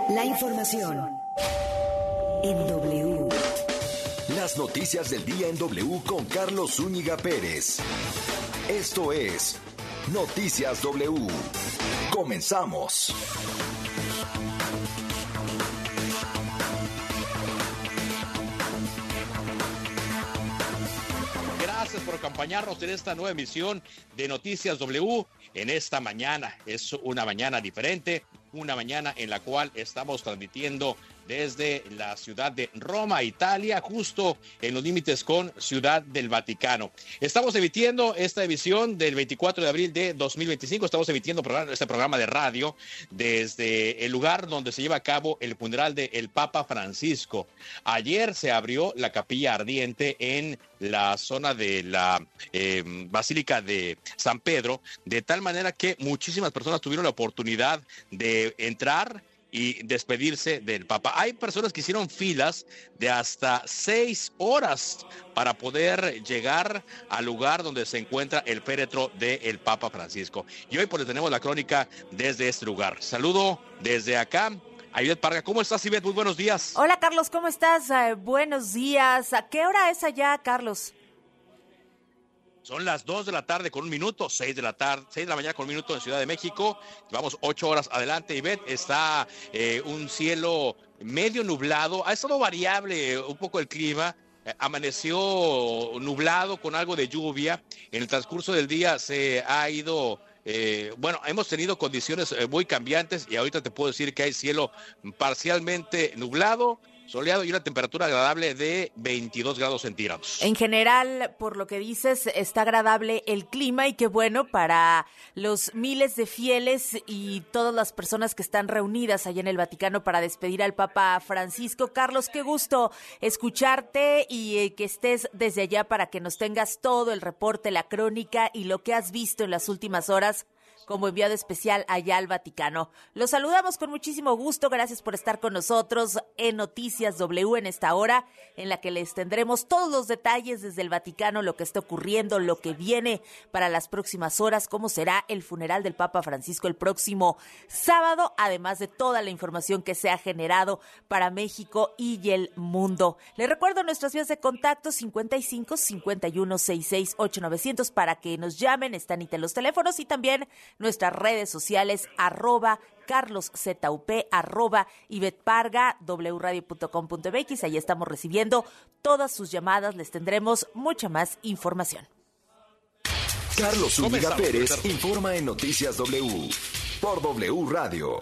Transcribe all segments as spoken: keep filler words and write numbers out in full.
La información en W. Las noticias del día en W con Carlos Zúñiga Pérez. Esto es Noticias W. Comenzamos. Gracias por acompañarnos en esta nueva emisión de Noticias W en esta mañana. Es una mañana diferente, una mañana en la cual estamos transmitiendo desde la ciudad de Roma, Italia, justo en los límites con Ciudad del Vaticano. Estamos emitiendo esta emisión del veinticuatro de abril de dos mil veinticinco. Estamos emitiendo este programa de radio desde el lugar donde se lleva a cabo el funeral del Papa Francisco. Ayer se abrió la capilla ardiente en la zona de la eh, Basílica de San Pedro, de tal manera que muchísimas personas tuvieron la oportunidad de entrar y despedirse del Papa. Hay personas que hicieron filas de hasta seis horas para poder llegar al lugar donde se encuentra el féretro del Papa Francisco. Y hoy pues tenemos la crónica desde este lugar. Saludo desde acá a Ivette Parga. ¿Cómo estás, Ivette? Muy buenos días. Hola, Carlos, ¿cómo estás? Uh, buenos días. ¿A qué hora es allá, Carlos? Son las dos de la tarde con un minuto, seis de la tarde, seis de la mañana con un minuto en Ciudad de México. Vamos ocho horas adelante. Ivette, está eh, un cielo medio nublado. Ha estado variable un poco el clima. Eh, amaneció nublado con algo de lluvia. En el transcurso del día se ha ido... Eh, bueno, hemos tenido condiciones eh, muy cambiantes y ahorita te puedo decir que hay cielo parcialmente nublado, soleado y una temperatura agradable de veintidós grados centígrados. En general, por lo que dices, está agradable el clima y qué bueno para los miles de fieles y todas las personas que están reunidas allá en el Vaticano para despedir al Papa Francisco. Carlos, qué gusto escucharte y eh, que estés desde allá para que nos tengas todo el reporte, la crónica y lo que has visto en las últimas horas como enviado especial allá al Vaticano. Los saludamos con muchísimo gusto, gracias por estar con nosotros en Noticias W en esta hora, en la que les tendremos todos los detalles desde el Vaticano, lo que está ocurriendo, lo que viene para las próximas horas, cómo será el funeral del Papa Francisco el próximo sábado, además de toda la información que se ha generado para México y el mundo. Les recuerdo nuestras vías de contacto cincuenta y cinco, cincuenta y uno, sesenta y seis, ocho mil novecientos para que nos llamen, están y los teléfonos y también nuestras redes sociales, arroba Carlos Z U P, arroba Ivette Parga, w radio punto com punto m x. Ahí estamos recibiendo todas sus llamadas, les tendremos mucha más información. Carlos Zúñiga Pérez informa en Noticias W por W Radio.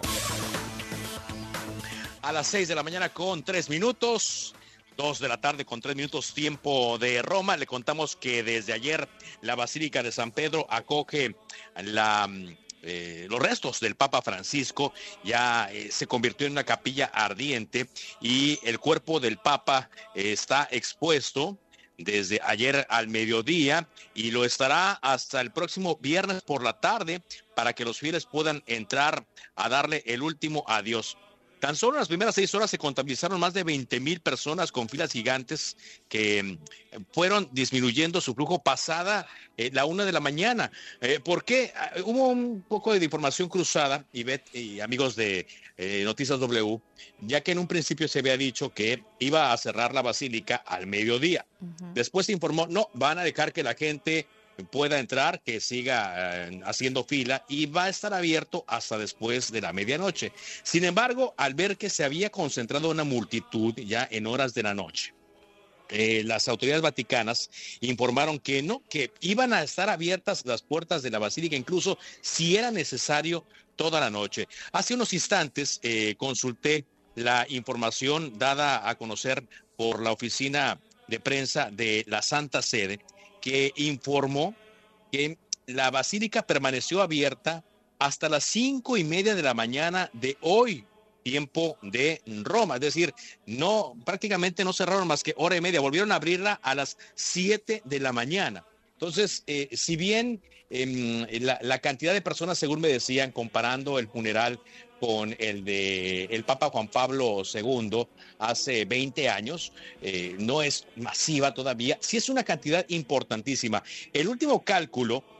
A las seis de la mañana con tres minutos. Dos de la tarde con tres minutos tiempo de Roma. Le contamos que desde ayer la Basílica de San Pedro acoge la, eh, los restos del Papa Francisco. Ya eh, se convirtió en una capilla ardiente y el cuerpo del Papa eh, está expuesto desde ayer al mediodía y lo estará hasta el próximo viernes por la tarde para que los fieles puedan entrar a darle el último adiós. Tan solo en las primeras seis horas se contabilizaron más de veinte mil personas con filas gigantes que fueron disminuyendo su flujo pasada eh, la una de la mañana. Eh, ¿Por qué? Hubo un poco de información cruzada, Ivette y amigos de eh, Noticias W, ya que en un principio se había dicho que iba a cerrar la basílica al mediodía. Uh-huh. Después se informó, no, van a dejar que la gente pueda entrar, que siga eh, haciendo fila y va a estar abierto hasta después de la medianoche. Sin embargo, al ver que se había concentrado una multitud ya en horas de la noche, eh, las autoridades vaticanas informaron que no, que iban a estar abiertas las puertas de la basílica, incluso si era necesario toda la noche. Hace unos instantes eh, consulté la información dada a conocer por la oficina de prensa de la Santa Sede, que informó que la basílica permaneció abierta hasta las cinco y media de la mañana de hoy, tiempo de Roma. Es decir, no, prácticamente no cerraron más que hora y media. Volvieron a abrirla a las siete de la mañana. Entonces, eh, si bien eh, la, la cantidad de personas, según me decían, comparando el funeral con el de el Papa Juan Pablo segundo hace veinte años, eh, no es masiva todavía, sí es una cantidad importantísima. El último cálculo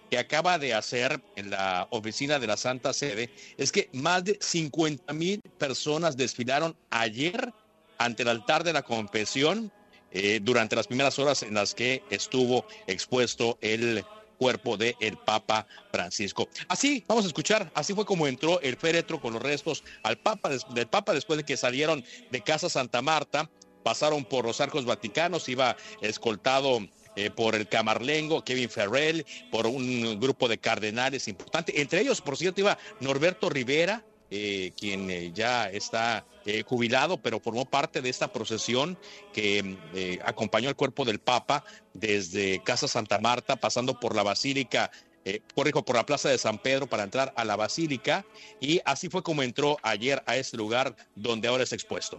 que acaba de hacer en la oficina de la Santa Sede es que más de cincuenta mil personas desfilaron ayer ante el altar de la confesión eh, durante las primeras horas en las que estuvo expuesto el cuerpo del Papa Francisco. Así, vamos a escuchar, así fue como entró el féretro con los restos al Papa, del Papa después de que salieron de Casa Santa Marta, pasaron por los arcos vaticanos, iba escoltado eh, por el camarlengo Kevin Farrell, por un grupo de cardenales importante, entre ellos, por cierto, iba Norberto Rivera, Eh, quien eh, ya está eh, jubilado, pero formó parte de esta procesión que eh, acompañó el cuerpo del Papa desde Casa Santa Marta, pasando por la Basílica, eh, corrijo, por la Plaza de San Pedro para entrar a la Basílica, y así fue como entró ayer a este lugar donde ahora es expuesto.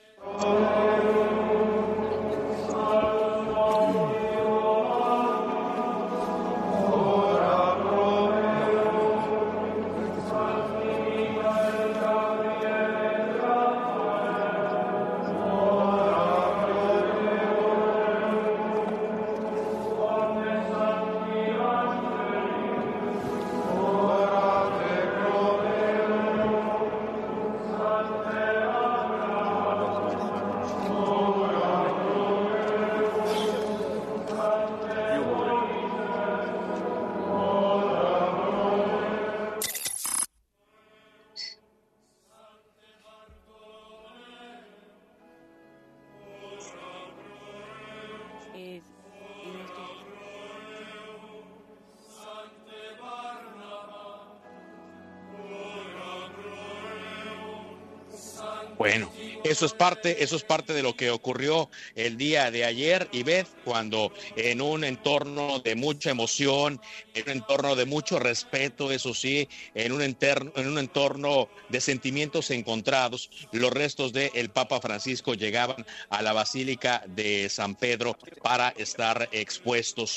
Bueno, eso es parte, eso es parte de lo que ocurrió el día de ayer, Ivette, cuando en un entorno de mucha emoción, en un entorno de mucho respeto, eso sí, en un entorno, en un entorno de sentimientos encontrados, los restos del Papa Francisco llegaban a la Basílica de San Pedro para estar expuestos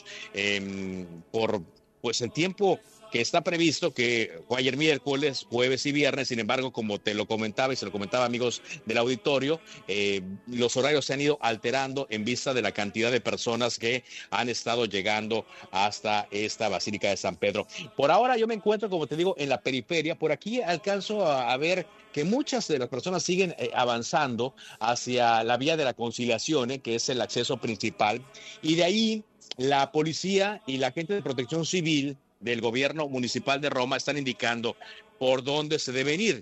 eh, por pues el tiempo que está previsto, que fue ayer miércoles, jueves y viernes. Sin embargo, como te lo comentaba y se lo comentaba, amigos del auditorio, eh, los horarios se han ido alterando en vista de la cantidad de personas que han estado llegando hasta esta Basílica de San Pedro. Por ahora yo me encuentro, como te digo, en la periferia. Por aquí alcanzo a, a ver que muchas de las personas siguen eh, avanzando hacia la vía de la Conciliación, eh, que es el acceso principal, y de ahí la policía y la gente de protección civil del gobierno municipal de Roma están indicando por dónde se deben ir.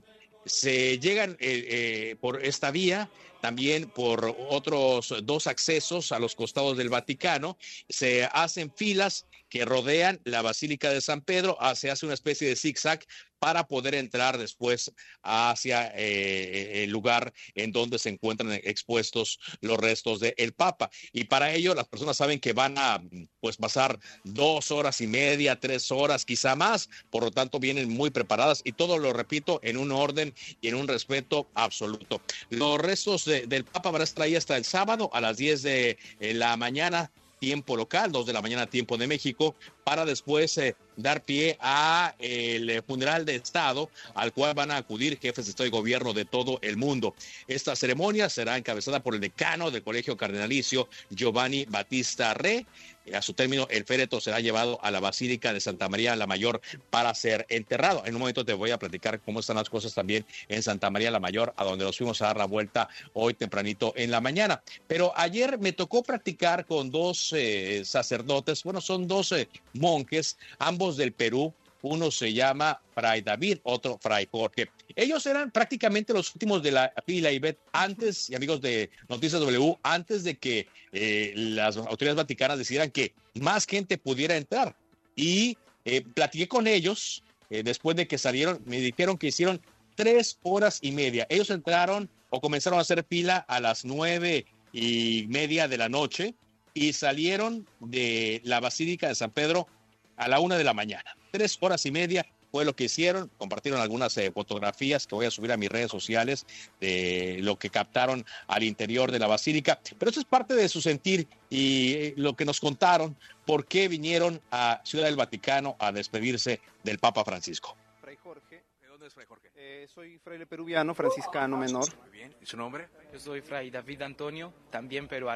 Se llegan eh, eh, por esta vía, también por otros dos accesos a los costados del Vaticano. Se hacen filas que rodean la Basílica de San Pedro, se hace una especie de zigzag para poder entrar después hacia eh, el lugar en donde se encuentran expuestos los restos del Papa. Y para ello las personas saben que van a pues pasar dos horas y media, tres horas, quizá más. Por lo tanto, vienen muy preparadas y todo, lo repito, en un orden y en un respeto absoluto. Los restos de, del Papa van a estar ahí hasta el sábado a las diez de la mañana, tiempo local, dos de la mañana, tiempo de México, para después eh, dar pie a el funeral de Estado al cual van a acudir jefes de Estado y gobierno de todo el mundo. Esta ceremonia será encabezada por el decano del Colegio Cardenalicio, Giovanni Battista Re. A su término, el féretro será llevado a la Basílica de Santa María la Mayor para ser enterrado. En un momento te voy a platicar cómo están las cosas también en Santa María la Mayor, a donde nos fuimos a dar la vuelta hoy tempranito en la mañana. Pero ayer me tocó practicar con dos eh, sacerdotes, bueno, son dos eh, monjes, ambos del Perú. Uno se llama Fray David, otro Fray Jorge. Ellos eran prácticamente los últimos de la fila, Ivette, antes, y amigos de Noticias W, antes de que eh, las autoridades vaticanas decidieran que más gente pudiera entrar. Y eh, platiqué con ellos, eh, después de que salieron, me dijeron que hicieron tres horas y media. Ellos entraron o comenzaron a hacer fila a las nueve y media de la noche y salieron de la Basílica de San Pedro a la una de la mañana. Tres horas y media fue lo que hicieron. Compartieron algunas eh, fotografías que voy a subir a mis redes sociales de lo que captaron al interior de la basílica. Pero eso es parte de su sentir y eh, lo que nos contaron, por qué vinieron a Ciudad del Vaticano a despedirse del Papa Francisco. Fray Jorge. ¿De dónde es Fray Jorge? Eh, soy fraile peruviano, franciscano menor. Muy bien. ¿Y su nombre? Yo soy Fray David Antonio, también peruano,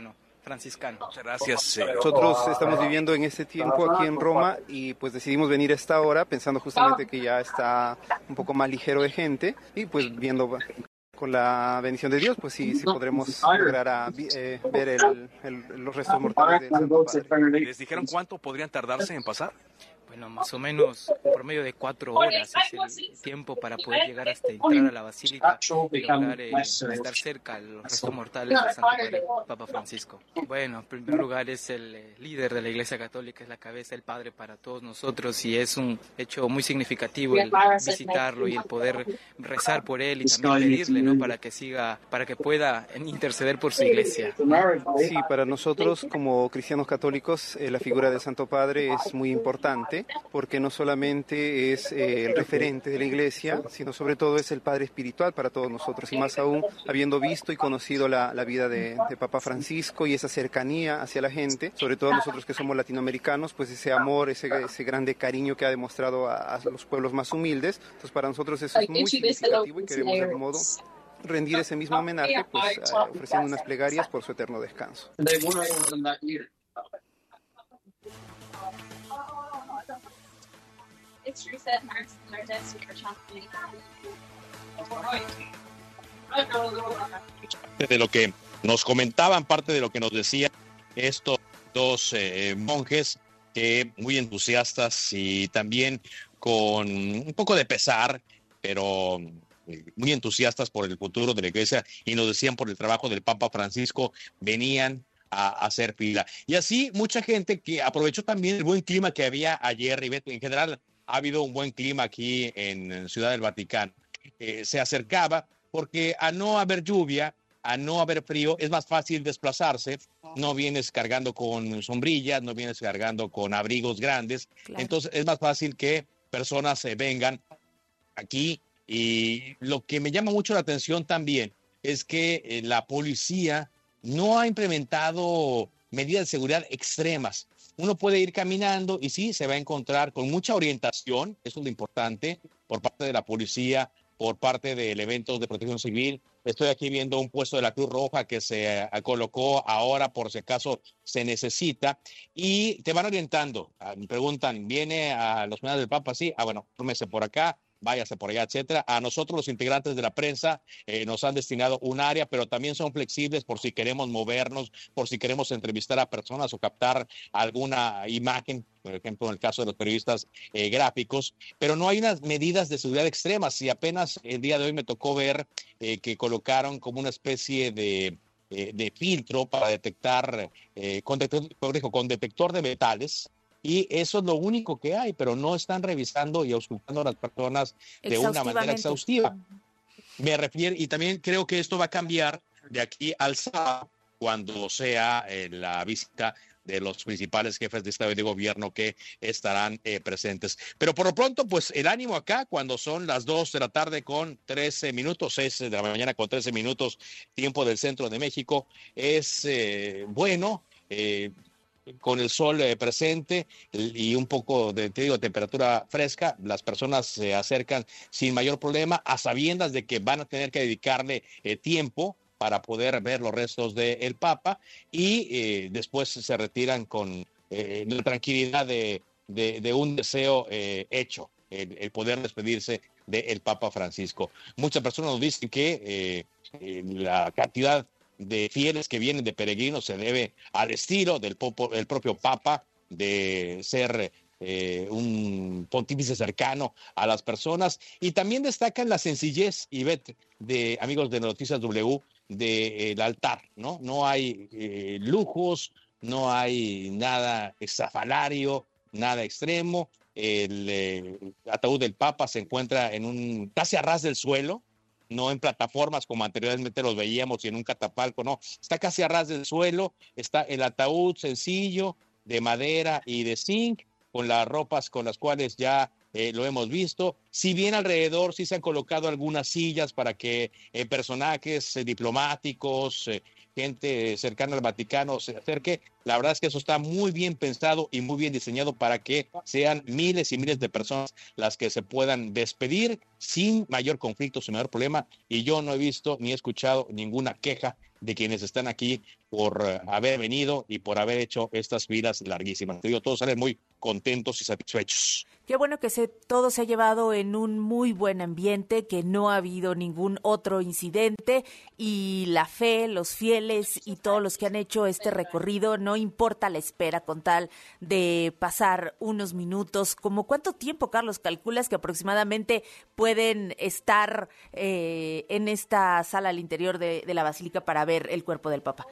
franciscano. Muchas gracias. Nosotros estamos viviendo en este tiempo aquí en Roma y pues decidimos venir a esta hora pensando justamente que ya está un poco más ligero de gente y pues viendo con la bendición de Dios, pues sí, sí podremos lograr a, eh, ver el, el, los restos mortales del Santo Padre. ¿Les dijeron cuánto podrían tardarse en pasar? Bueno, más o menos por medio de cuatro horas es el tiempo para poder llegar hasta entrar a la basílica y lograr eh, estar cerca a los restos mortales del Santo Padre, Papa Francisco. Bueno, en primer lugar es el eh, líder de la Iglesia Católica, es la cabeza, el padre para todos nosotros y es un hecho muy significativo el visitarlo y el poder rezar por él y también pedirle, ¿no? Para que siga, para que pueda interceder por su Iglesia. Sí, para nosotros como cristianos católicos eh, la figura del Santo Padre es muy importante, porque no solamente es eh, el referente de la Iglesia, sino sobre todo es el Padre espiritual para todos nosotros, y más aún habiendo visto y conocido la, la vida de, de Papa Francisco y esa cercanía hacia la gente, sobre todo nosotros que somos latinoamericanos, pues ese amor, ese, ese grande cariño que ha demostrado a, a los pueblos más humildes. Entonces para nosotros eso es muy significativo y queremos de algún modo rendir ese mismo homenaje, pues uh, ofreciendo unas plegarias por su eterno descanso. De lo que nos comentaban, parte de lo que nos decían estos dos eh, monjes, que muy entusiastas y también con un poco de pesar, pero muy entusiastas por el futuro de la Iglesia, y nos decían por el trabajo del Papa Francisco, venían a hacer fila. Y así mucha gente que aprovechó también el buen clima que había ayer, y en general ha habido un buen clima aquí en Ciudad del Vaticano. Eh, se acercaba porque a no haber lluvia, a no haber frío, es más fácil desplazarse. No vienes cargando con sombrillas, no vienes cargando con abrigos grandes. Claro. Entonces es más fácil que personas se eh, vengan aquí. Y lo que me llama mucho la atención también es que eh, la policía no ha implementado medidas de seguridad extremas. Uno puede ir caminando y sí, se va a encontrar con mucha orientación, eso es lo importante, por parte de la policía, por parte del evento de protección civil. Estoy aquí viendo un puesto de la Cruz Roja que se uh, colocó ahora por si acaso se necesita, y te van orientando. Uh, me preguntan, ¿viene a los funerales del Papa? Sí, ah, bueno, fórmese por acá, váyase por allá, etcétera. A nosotros, los integrantes de la prensa, eh, nos han destinado un área, pero también son flexibles por si queremos movernos, por si queremos entrevistar a personas o captar alguna imagen, por ejemplo, en el caso de los periodistas eh, gráficos, pero no hay unas medidas de seguridad extremas. Y apenas el día de hoy me tocó ver eh, que colocaron como una especie de, eh, de filtro para detectar, eh, con, detector, con detector de metales. Y eso es lo único que hay, pero no están revisando y auscultando a las personas de una manera exhaustiva. Me refiero, y también creo que esto va a cambiar de aquí al sábado, cuando sea eh, la visita de los principales jefes de Estado y de Gobierno que estarán eh, presentes. Pero por lo pronto, pues el ánimo acá, cuando son las dos de la tarde con trece minutos, seis de la mañana con trece minutos, tiempo del centro de México, es eh, bueno, eh, con el sol eh, presente y un poco de, te digo, temperatura fresca, las personas se acercan sin mayor problema, a sabiendas de que van a tener que dedicarle eh, tiempo para poder ver los restos del Papa, y eh, después se retiran con eh, la tranquilidad de, de, de un deseo eh, hecho, el, el poder despedirse del Papa Francisco. Muchas personas nos dicen que eh, eh, la cantidad de fieles que vienen de peregrinos se debe al estilo del, popo, del propio Papa, de ser eh, un pontífice cercano a las personas, y también destacan la sencillez, Ivette, de amigos de Noticias W, del altar, ¿no? No hay eh, lujos, no hay nada estrafalario, nada extremo. El eh, ataúd del Papa se encuentra en un casi a ras del suelo, no en plataformas como anteriormente los veíamos y en un catafalco, no, está casi a ras del suelo. Está el ataúd sencillo de madera y de zinc, con las ropas con las cuales ya eh, lo hemos visto. Si bien alrededor sí se han colocado algunas sillas para que eh, personajes eh, diplomáticos, eh, gente cercana al Vaticano se acerque. La verdad es que eso está muy bien pensado y muy bien diseñado para que sean miles y miles de personas las que se puedan despedir sin mayor conflicto, sin mayor problema. Y yo no he visto ni he escuchado ninguna queja de quienes están aquí por uh, haber venido y por haber hecho estas filas larguísimas. Te digo, todos salen muy contentos y satisfechos. Qué bueno que se, todo se ha llevado en un muy buen ambiente, que no ha habido ningún otro incidente y la fe, los fieles y todos los que han hecho este recorrido, no importa la espera con tal de pasar unos minutos. ¿Cómo cuánto tiempo, Carlos, calculas que aproximadamente pueden estar eh, en esta sala al interior de, de la Basílica para ver el cuerpo del Papa?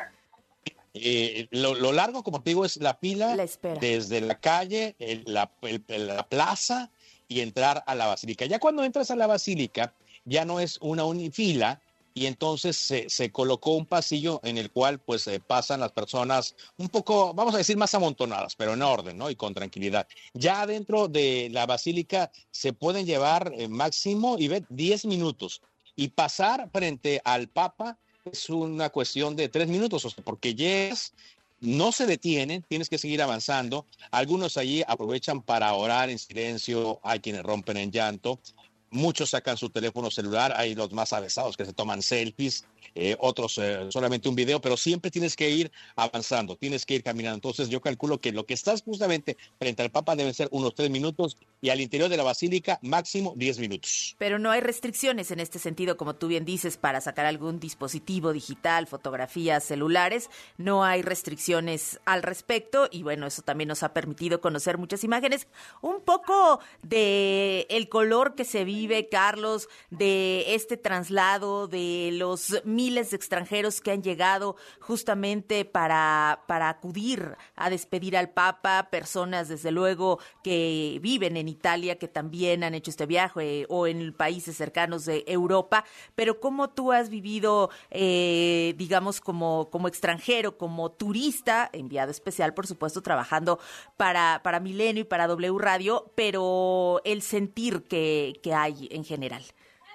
Eh, lo, lo largo, como te digo, es la fila la espera. Desde la calle, el, la, el, la plaza y entrar a la basílica. Ya cuando entras a la basílica, ya no es una unifila y entonces se, se colocó un pasillo en el cual pues eh, pasan las personas un poco, vamos a decir, más amontonadas, pero en orden, ¿no? Y con tranquilidad. Ya dentro de la basílica se pueden llevar eh, máximo y ver diez minutos y pasar frente al Papa es una cuestión de tres minutos, o sea, porque llegas, no se detienen, tienes que seguir avanzando. Algunos allí aprovechan para orar en silencio, hay quienes rompen en llanto, muchos sacan su teléfono celular, hay los más avesados que se toman selfies, eh, otros eh, solamente un video, pero siempre tienes que ir avanzando, tienes que ir caminando. Entonces yo calculo que lo que estás justamente frente al Papa deben ser unos tres minutos y al interior de la basílica máximo diez minutos. Pero no hay restricciones en este sentido, como tú bien dices, para sacar algún dispositivo digital, fotografías, celulares, no hay restricciones al respecto y bueno, eso también nos ha permitido conocer muchas imágenes, un poco de el color que se vive, Carlos, de este traslado, de los miles de extranjeros que han llegado justamente para, para acudir a despedir al Papa, personas desde luego que viven en Italia, que también han hecho este viaje, o en países cercanos de Europa, pero ¿cómo tú has vivido, eh, digamos, como, como extranjero, como turista, enviado especial, por supuesto, trabajando para, para Milenio y para W Radio, pero el sentir que, que hay en general?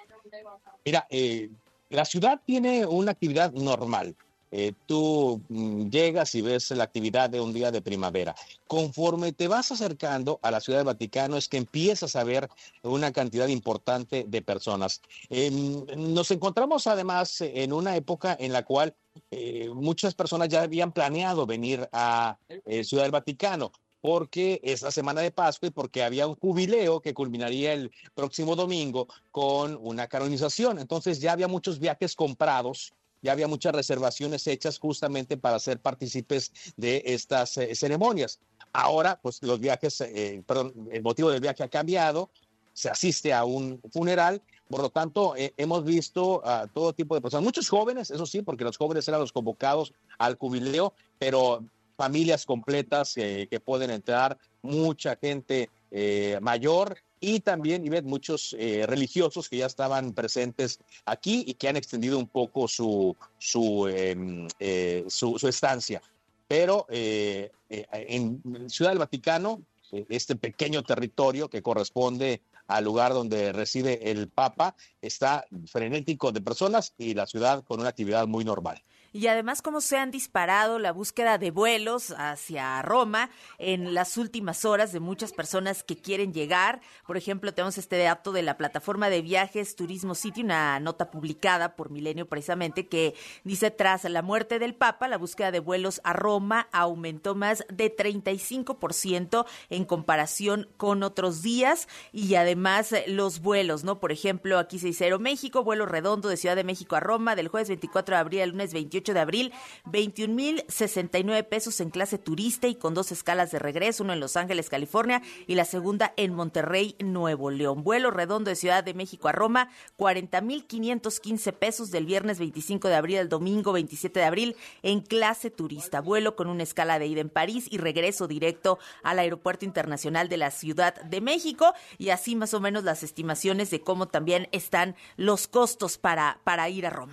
Mira, eh, la ciudad tiene una actividad normal. Eh, tú mm, llegas y ves la actividad de un día de primavera. Conforme te vas acercando a la Ciudad del Vaticano es que empiezas a ver una cantidad importante de personas. Eh, nos encontramos además en una época en la cual eh, muchas personas ya habían planeado venir a eh, Ciudad del Vaticano, porque es la semana de Pascua y porque había un jubileo que culminaría el próximo domingo con una canonización. Entonces ya había muchos viajes comprados, ya había muchas reservaciones hechas justamente para ser partícipes de estas eh, ceremonias. Ahora, pues los viajes, eh, perdón, el motivo del viaje ha cambiado, se asiste a un funeral, por lo tanto eh, hemos visto a todo tipo de personas, muchos jóvenes, eso sí, porque los jóvenes eran los convocados al jubileo, pero familias completas eh, que pueden entrar, mucha gente eh, mayor y también, y ven, muchos eh, religiosos que ya estaban presentes aquí y que han extendido un poco su, su, eh, eh, su, su estancia. Pero eh, eh, en Ciudad del Vaticano, eh, este pequeño territorio que corresponde al lugar donde reside el Papa, está frenético de personas y la ciudad con una actividad muy normal. Y además, cómo se han disparado la búsqueda de vuelos hacia Roma en las últimas horas de muchas personas que quieren llegar. Por ejemplo, tenemos este dato de la plataforma de viajes Turismo City, una nota publicada por Milenio precisamente, que dice: tras la muerte del Papa, la búsqueda de vuelos a Roma aumentó más de treinta y cinco por ciento en comparación con otros días. Y además los vuelos, ¿no? Por ejemplo, aquí se dice Aeroméxico, vuelo redondo de Ciudad de México a Roma del jueves veinticuatro de abril al lunes veintiocho de abril, veintiún mil sesenta y nueve pesos en clase turista y con dos escalas de regreso, uno en Los Ángeles, California, y la segunda en Monterrey, Nuevo León. Vuelo redondo de Ciudad de México a Roma, cuarenta mil quinientos quince pesos del viernes veinticinco de abril al domingo veintisiete de abril en clase turista. Vuelo con una escala de ida en París y regreso directo al Aeropuerto Internacional de la Ciudad de México, y así más o menos las estimaciones de cómo también están los costos para, para ir a Roma.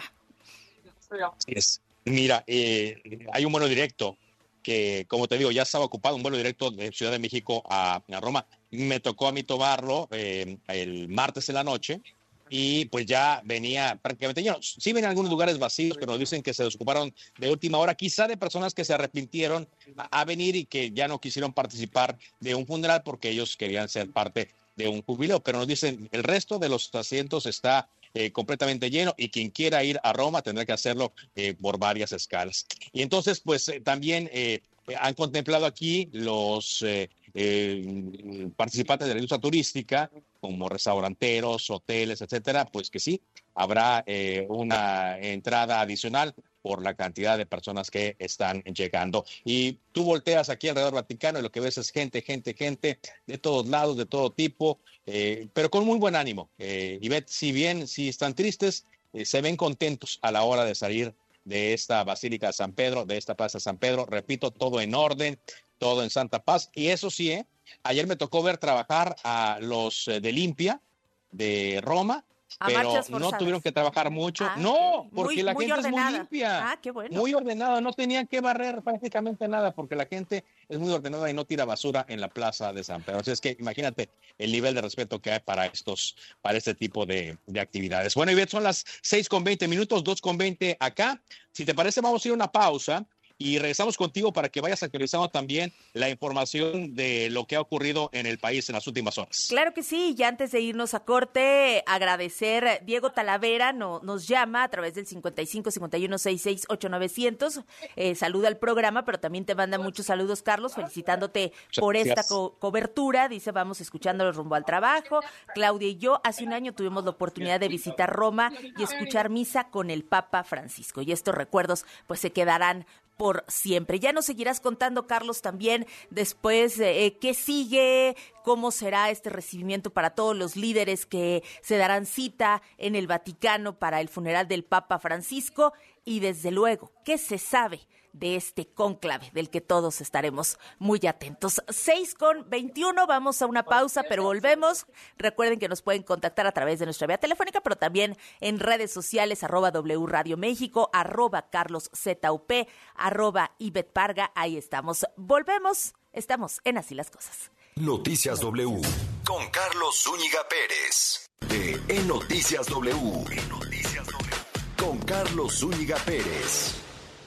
Es. Mira, eh, hay un vuelo directo que, como te digo, ya estaba ocupado, un vuelo directo de Ciudad de México a, a Roma. Me tocó a mí tomarlo eh, el martes en la noche y pues ya venía prácticamente lleno. Sí ven algunos lugares vacíos, pero nos dicen que se desocuparon de última hora, quizá de personas que se arrepintieron a, a venir y que ya no quisieron participar de un funeral porque ellos querían ser parte de un jubileo, pero nos dicen el resto de los asientos está eh, completamente lleno y quien quiera ir a Roma tendrá que hacerlo eh, por varias escalas. Y entonces pues eh, también eh, han contemplado aquí los eh, eh, participantes de la industria turística, como restauranteros, hoteles, etcétera, pues que sí, habrá eh, una entrada adicional por la cantidad de personas que están llegando. Y tú volteas aquí alrededor del Vaticano y lo que ves es gente, gente, gente de todos lados, de todo tipo, eh, pero con muy buen ánimo. Eh, y Ivette, si bien si están tristes, eh, se ven contentos a la hora de salir de esta Basílica de San Pedro, de esta Plaza de San Pedro. Repito, todo en orden, todo en santa paz. Y eso sí, ¿eh? Ayer me tocó ver trabajar a los de Limpia de Roma, a pero no tuvieron que trabajar mucho. Ah, no, porque muy, la muy gente ordenada. Es muy limpia. Ah, qué bueno. Muy ordenada, no tenían que barrer prácticamente nada, porque la gente es muy ordenada y no tira basura en la Plaza de San Pedro. Así es que imagínate el nivel de respeto que hay para estos, para este tipo de, de actividades. Bueno, Ivette, son las seis con veinte minutos, dos con veinte acá. Si te parece, vamos a ir a una pausa y regresamos contigo para que vayas actualizando también la información de lo que ha ocurrido en el país en las últimas horas. Claro que sí, y antes de irnos a corte, agradecer, Diego Talavera no, nos llama a través del cincuenta y cinco, cincuenta y uno, sesenta y seis, ocho novecientos, eh, saluda al programa, pero también te manda muchos saludos, Carlos, felicitándote por esta co- cobertura, dice, vamos escuchándolo rumbo al trabajo. Claudia y yo hace un año tuvimos la oportunidad de visitar Roma y escuchar misa con el Papa Francisco, y estos recuerdos pues se quedarán por siempre. Ya nos seguirás contando, Carlos, también después eh, qué sigue, cómo será este recibimiento para todos los líderes que se darán cita en el Vaticano para el funeral del Papa Francisco y, desde luego, qué se sabe de este cónclave del que todos estaremos muy atentos. seis con veintiuno, vamos a una pausa, pero volvemos. Recuerden que nos pueden contactar a través de nuestra vía telefónica, pero también en redes sociales, arroba W Radio México, arroba Carlos Z U P, arroba Ivette Parga, ahí estamos. Volvemos, estamos en Así las Cosas. Noticias W, con Carlos Zúñiga Pérez. De En Noticias W, En Noticias W, con Carlos Zúñiga Pérez.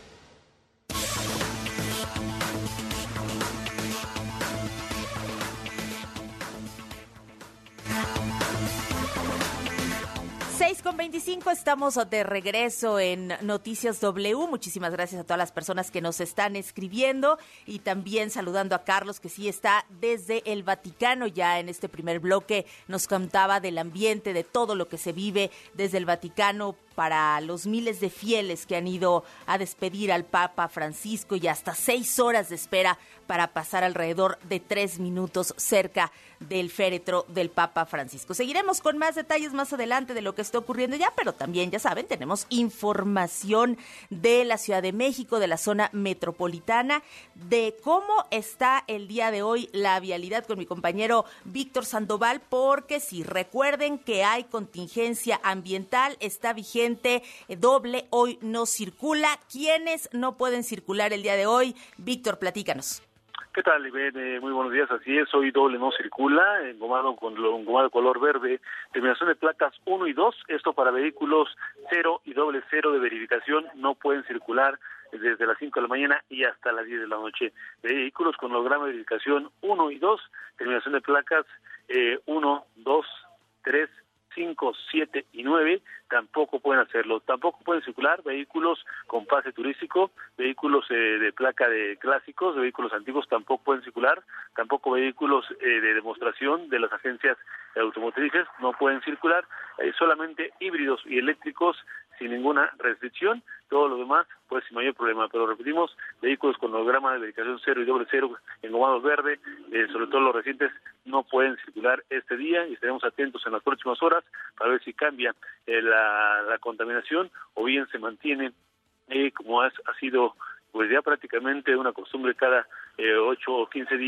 seis con veinticinco, estamos de regreso en Noticias W. Muchísimas gracias a todas las personas que nos están escribiendo y también saludando a Carlos, que sí está desde el Vaticano. Ya en este primer bloque nos contaba del ambiente, de todo lo que se vive desde el Vaticano para los miles de fieles que han ido a despedir al Papa Francisco, y hasta seis horas de espera para pasar alrededor de tres minutos cerca del féretro del Papa Francisco. Seguiremos con más detalles más adelante de lo que está ocurriendo ya, pero también, ya saben, tenemos información de la Ciudad de México, de la zona metropolitana, de cómo está el día de hoy la vialidad con mi compañero Víctor Sandoval, porque si recuerden que hay contingencia ambiental, está vigente doble, hoy no circula. ¿Quiénes no pueden circular el día de hoy? Víctor, platícanos. ¿Qué tal, Ivette? Eh, muy buenos días, así es, hoy doble no circula, engomado con lo, engomado color verde, terminación de placas uno y dos, esto para vehículos cero y doble cero de verificación, no pueden circular desde las cinco de la mañana y hasta las diez de la noche. Vehículos con holograma de verificación uno y dos, terminación de placas eh, uno, dos, tres, cinco, siete y nueve, tampoco pueden hacerlo. Tampoco pueden circular vehículos con pase turístico, vehículos eh, de placa de clásicos, de vehículos antiguos tampoco pueden circular, tampoco vehículos eh, de demostración de las agencias automotrices no pueden circular, eh, solamente híbridos y eléctricos sin ninguna restricción, todo lo demás pues sin mayor problema, pero repetimos, vehículos con holograma de verificación cero y doble cero, engomados verde, eh, sobre todo los recientes, no pueden circular este día y estaremos atentos en las próximas horas para ver si cambia eh, la, la contaminación o bien se mantiene eh, como ha, ha sido pues ya prácticamente una costumbre cada eh, ocho o quince días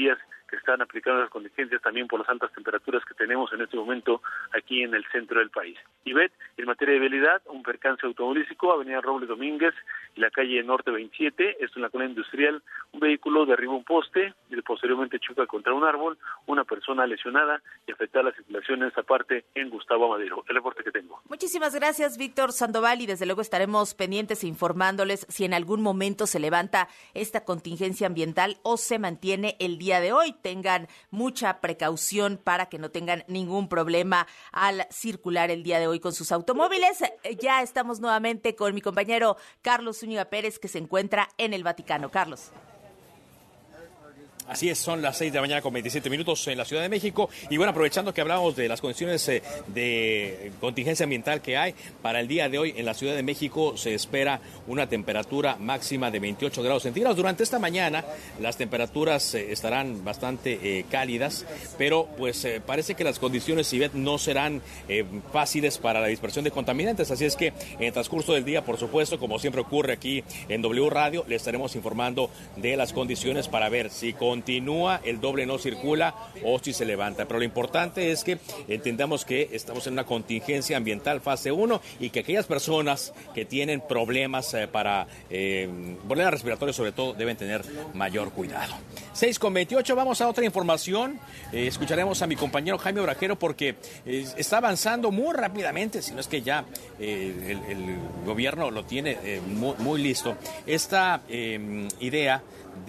que están aplicando las contingencias también por las altas temperaturas que tenemos en este momento aquí en el centro del país. Ivette, en materia de vialidad, un percance automovilístico, avenida Robles Domínguez y la calle Norte veintisiete, esto en la colonia industrial, un vehículo derriba un poste y posteriormente choca contra un árbol, una persona lesionada y afectada la circulación en esa parte en Gustavo Amadero. El reporte que tengo. Muchísimas gracias, Víctor Sandoval, y desde luego estaremos pendientes informándoles si en algún momento se levanta esta contingencia ambiental o se mantiene el día de hoy. Tengan mucha precaución para que no tengan ningún problema al circular el día de hoy con sus automóviles. Ya estamos nuevamente con mi compañero Carlos Zúñiga Pérez, que se encuentra en el Vaticano. Carlos. Así es, son las seis de la mañana con veintisiete minutos en la Ciudad de México. Y bueno, aprovechando que hablamos de las condiciones eh, de contingencia ambiental que hay, para el día de hoy en la Ciudad de México se espera una temperatura máxima de veintiocho grados centígrados. Durante esta mañana las temperaturas eh, estarán bastante eh, cálidas, pero pues eh, parece que las condiciones, Ivette, no serán eh, fáciles para la dispersión de contaminantes. Así es que en el transcurso del día, por supuesto, como siempre ocurre aquí en W Radio, le estaremos informando de las condiciones para ver si con continúa, el doble no circula o si se levanta. Pero lo importante es que entendamos que estamos en una contingencia ambiental fase uno y que aquellas personas que tienen problemas eh, para eh, problemas respiratorios sobre todo deben tener mayor cuidado. seis con veintiocho, vamos a otra información. Eh, escucharemos a mi compañero Jaime Obrajero porque eh, está avanzando muy rápidamente, si no es que ya eh, el, el gobierno lo tiene eh, muy, muy listo. Esta eh, idea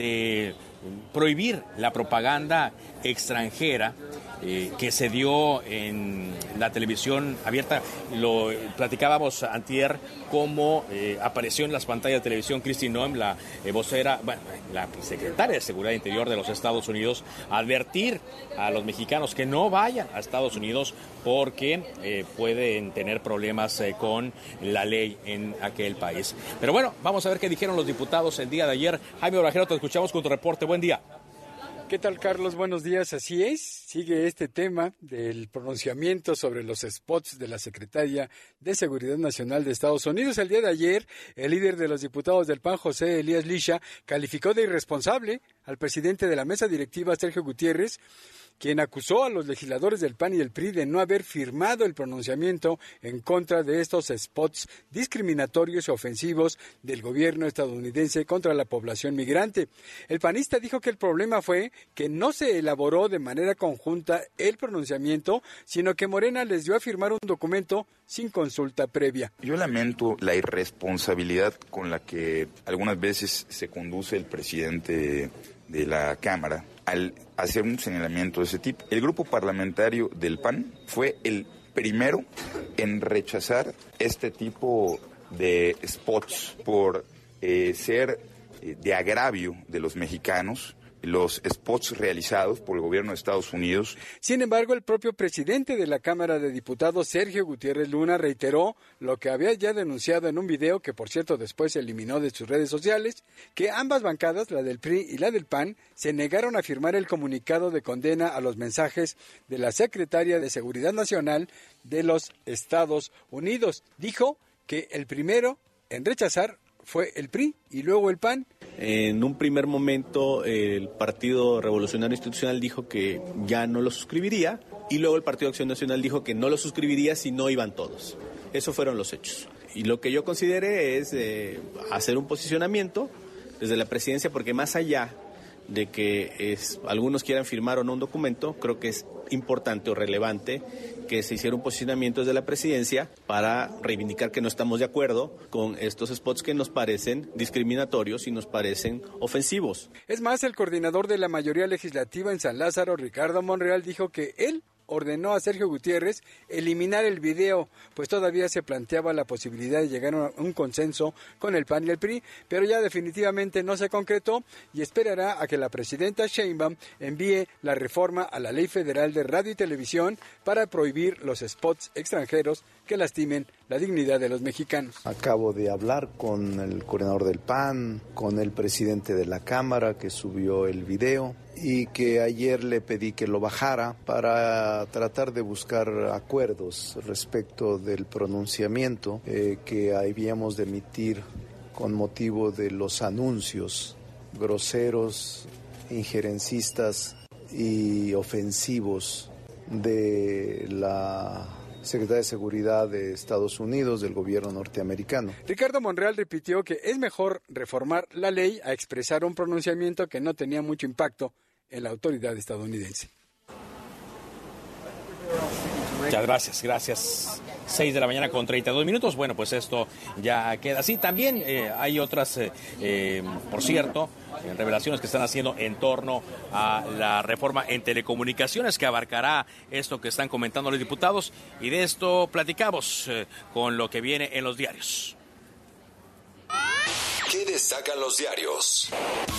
de prohibir la propaganda extranjera eh, que se dio en la televisión abierta. Lo platicábamos antier cómo eh, apareció en las pantallas de televisión Kristi Noem, la eh, vocera, bueno, la secretaria de Seguridad Interior de los Estados Unidos, advertir a los mexicanos que no vayan a Estados Unidos porque eh, pueden tener problemas eh, con la ley en aquel país. Pero bueno, vamos a ver qué dijeron los diputados el día de ayer. Jaime Obrajero, te escuchamos con tu reporte. Buen día. ¿Qué tal, Carlos? Buenos días. Así es, sigue este tema del pronunciamiento sobre los spots de la Secretaria de Seguridad Nacional de Estados Unidos. El día de ayer, el líder de los diputados del P A N, José Elías Lisha, calificó de irresponsable al presidente de la mesa directiva, Sergio Gutiérrez, quien acusó a los legisladores del P A N y del P R I de no haber firmado el pronunciamiento en contra de estos spots discriminatorios y ofensivos del gobierno estadounidense contra la población migrante. El panista dijo que el problema fue que no se elaboró de manera conjunta el pronunciamiento, sino que Morena les dio a firmar un documento sin consulta previa. Yo lamento la irresponsabilidad con la que algunas veces se conduce el presidente de la Cámara al hacer un señalamiento de ese tipo. El grupo parlamentario del P A N fue el primero en rechazar este tipo de spots por eh, ser eh, de agravio de los mexicanos, los spots realizados por el gobierno de Estados Unidos. Sin embargo, el propio presidente de la Cámara de Diputados, Sergio Gutiérrez Luna, reiteró lo que había ya denunciado en un video que, por cierto, después se eliminó de sus redes sociales, que ambas bancadas, la del P R I y la del P A N, se negaron a firmar el comunicado de condena a los mensajes de la Secretaria de Seguridad Nacional de los Estados Unidos. Dijo que el primero en rechazar fue el P R I y luego el P A N. En un primer momento el Partido Revolucionario Institucional dijo que ya no lo suscribiría y luego el Partido Acción Nacional dijo que no lo suscribiría si no iban todos. Esos fueron los hechos. Y lo que yo consideré es eh, hacer un posicionamiento desde la presidencia, porque más allá de que es, algunos quieran firmar o no un documento, creo que es importante o relevante que se hiciera un posicionamiento desde la presidencia para reivindicar que no estamos de acuerdo con estos spots que nos parecen discriminatorios y nos parecen ofensivos. Es más, el coordinador de la mayoría legislativa en San Lázaro, Ricardo Monreal, dijo que él ordenó a Sergio Gutiérrez eliminar el video, pues todavía se planteaba la posibilidad de llegar a un consenso con el P A N y el P R I, pero ya definitivamente no se concretó y esperará a que la presidenta Sheinbaum envíe la reforma a la Ley Federal de Radio y Televisión para prohibir los spots extranjeros que lastimen la dignidad de los mexicanos. Acabo de hablar con el coordinador del P A N, con el presidente de la Cámara que subió el video y que ayer le pedí que lo bajara para tratar de buscar acuerdos respecto del pronunciamiento eh, que habíamos de emitir con motivo de los anuncios groseros, injerencistas y ofensivos de la Secretaría de Seguridad de Estados Unidos, del gobierno norteamericano. Ricardo Monreal repitió que es mejor reformar la ley a expresar un pronunciamiento que no tenía mucho impacto en la autoridad estadounidense. Muchas gracias, gracias. seis de la mañana con treinta y dos minutos. Bueno, pues esto ya queda así. También eh, hay otras, eh, eh, por cierto, eh, revelaciones que están haciendo en torno a la reforma en telecomunicaciones que abarcará esto que están comentando los diputados. Y de esto platicamos eh, con lo que viene en los diarios. ¿Qué destacan los diarios?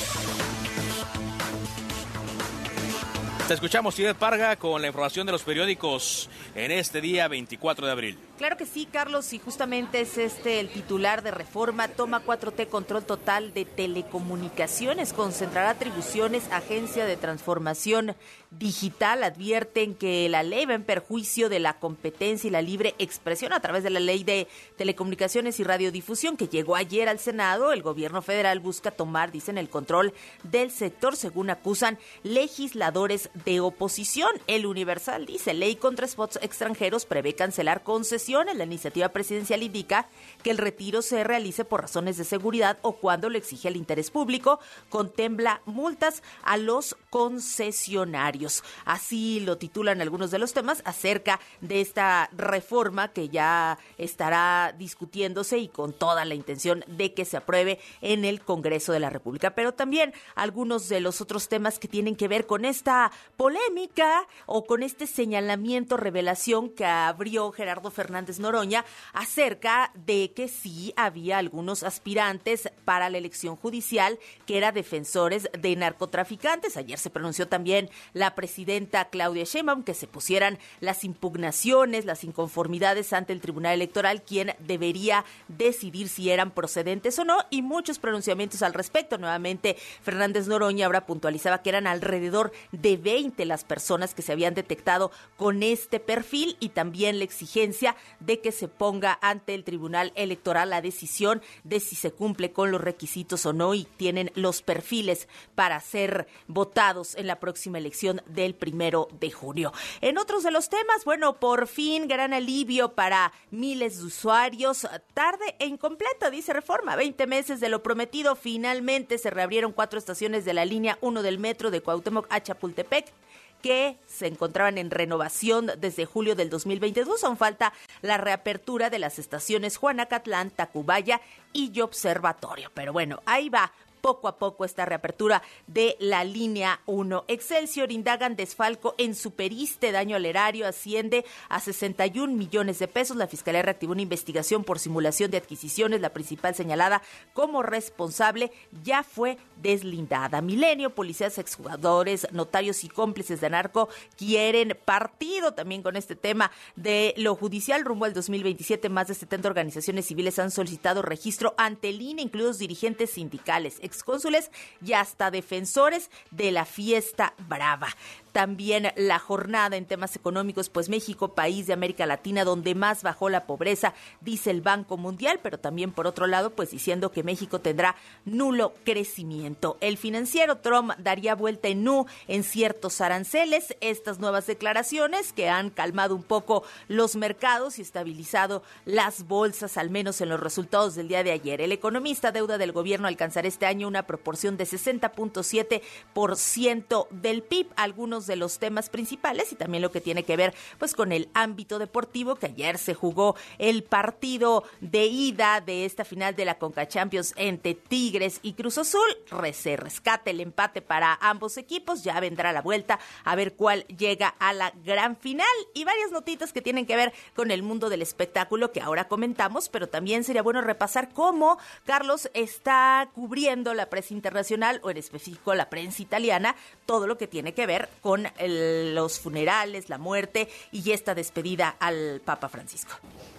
Te escuchamos, Tiret Parga, con la información de los periódicos en este día veinticuatro de abril. Claro que sí, Carlos, y justamente es este el titular de reforma. Toma cuatro T control total de telecomunicaciones, concentrará atribuciones, Agencia de Transformación Digital. Advierten que la ley va en perjuicio de la competencia y la libre expresión a través de la Ley de Telecomunicaciones y Radiodifusión, que llegó ayer al Senado. El gobierno federal busca tomar, dicen, el control del sector, según acusan legisladores de oposición. El Universal dice, ley contra spots extranjeros prevé cancelar concesiones. La iniciativa presidencial indica que el retiro se realice por razones de seguridad o cuando lo exige el interés público. Contempla multas a los concesionarios. Así lo titulan algunos de los temas acerca de esta reforma que ya estará discutiéndose y con toda la intención de que se apruebe en el Congreso de la República. Pero también algunos de los otros temas que tienen que ver con esta polémica o con este señalamiento, revelación que abrió Gerardo Fernández Noroña acerca de que sí había algunos aspirantes para la elección judicial que eran defensores de narcotraficantes. Ayer se pronunció también la presidenta Claudia Sheinbaum que se pusieran las impugnaciones, las inconformidades ante el Tribunal Electoral, quien debería decidir si eran procedentes o no, y muchos pronunciamientos al respecto. Nuevamente, Fernández Noroña ahora puntualizaba que eran alrededor de veinte las personas que se habían detectado con este perfil, y también la exigencia de que se ponga ante el Tribunal Electoral la decisión de si se cumple con los requisitos o no y tienen los perfiles para ser votados en la próxima elección del primero de junio. En otros de los temas, bueno, por fin gran alivio para miles de usuarios. Tarde e incompleta, dice Reforma. veinte meses de lo prometido. Finalmente se reabrieron cuatro estaciones de la línea uno del metro de Cuauhtémoc a Chapultepec, que se encontraban en renovación desde julio del dos mil veintidós. Aún falta la reapertura de las estaciones Juanacatlán, Tacubaya y Observatorio. Pero bueno, ahí va poco a poco esta reapertura de la línea uno. Excelsior indagan desfalco en Superiste, daño al erario asciende a sesenta y un millones de pesos. La Fiscalía reactivó una investigación por simulación de adquisiciones. La principal señalada como responsable ya fue deslindada. Milenio, policías, exjugadores, notarios y cómplices de narco quieren partido también con este tema de lo judicial. Rumbo al dos mil veintisiete, más de setenta organizaciones civiles han solicitado registro ante el I N E, incluidos dirigentes sindicales, excónsules y hasta defensores de la fiesta brava. También la jornada en temas económicos, pues México, país de América Latina donde más bajó la pobreza, dice el Banco Mundial, pero también por otro lado, pues diciendo que México tendrá nulo crecimiento. El Financiero, Trump daría vuelta en U en ciertos aranceles. Estas nuevas declaraciones que han calmado un poco los mercados y estabilizado las bolsas, al menos en los resultados del día de ayer. El economista, deuda del gobierno alcanzará este año una proporción de sesenta punto siete por ciento del P I B. Algunos de los temas principales y también lo que tiene que ver pues con el ámbito deportivo, que ayer se jugó el partido de ida de esta final de la Conca Champions entre Tigres y Cruz Azul. Se rescata el empate para ambos equipos, ya vendrá la vuelta a ver cuál llega a la gran final, y varias notitas que tienen que ver con el mundo del espectáculo que ahora comentamos, pero también sería bueno repasar cómo Carlos está cubriendo la prensa internacional, o en específico la prensa italiana, todo lo que tiene que ver con con el, los funerales, la muerte y esta despedida al Papa Francisco.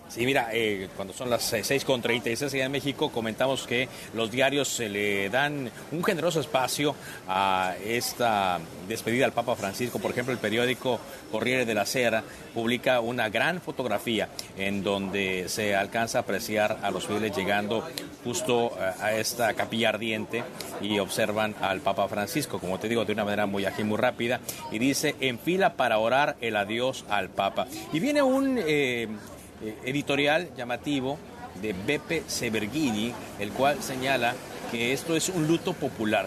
Sí, mira, eh, cuando son las seis con treinta y seis allá en México, comentamos que los diarios se le dan un generoso espacio a esta despedida al Papa Francisco. Por ejemplo, el periódico Corriere della Sera publica una gran fotografía en donde se alcanza a apreciar a los fieles llegando justo a esta capilla ardiente y observan al Papa Francisco, como te digo, de una manera muy ágil, muy rápida, y dice, en fila para orar el adiós al Papa. Y viene un... Eh, editorial llamativo de Beppe Severghini, el cual señala que esto es un luto popular,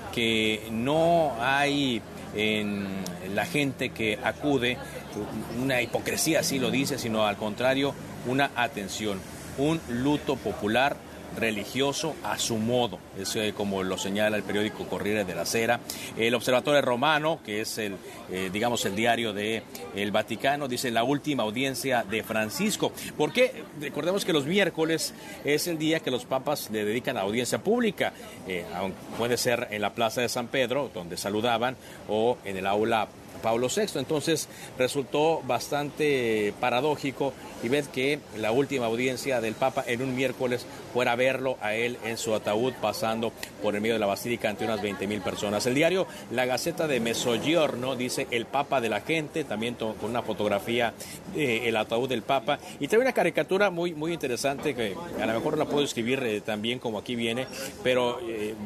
que no hay en la gente que acude una hipocresía, así lo dice, sino al contrario, una atención, un luto popular religioso a su modo, es eh, como lo señala el periódico Corriere della Sera. El Observatore Romano, que es el, eh, digamos, el diario de el Vaticano, dice la última audiencia de Francisco. ¿Por qué? Recordemos que los miércoles es el día que los papas le dedican a audiencia pública, eh, puede ser en la Plaza de San Pedro, donde saludaban, o en el aula Pablo sexto. Entonces resultó bastante paradójico y ver que la última audiencia del Papa en un miércoles fuera a verlo a él en su ataúd pasando por el medio de la Basílica ante unas veinte mil personas. El diario La Gazzetta de Mezzogiorno dice el Papa de la gente, también con una fotografía del ataúd del Papa, y trae una caricatura muy, muy interesante que a lo mejor no la puedo escribir eh, tan bien como aquí viene, pero eh,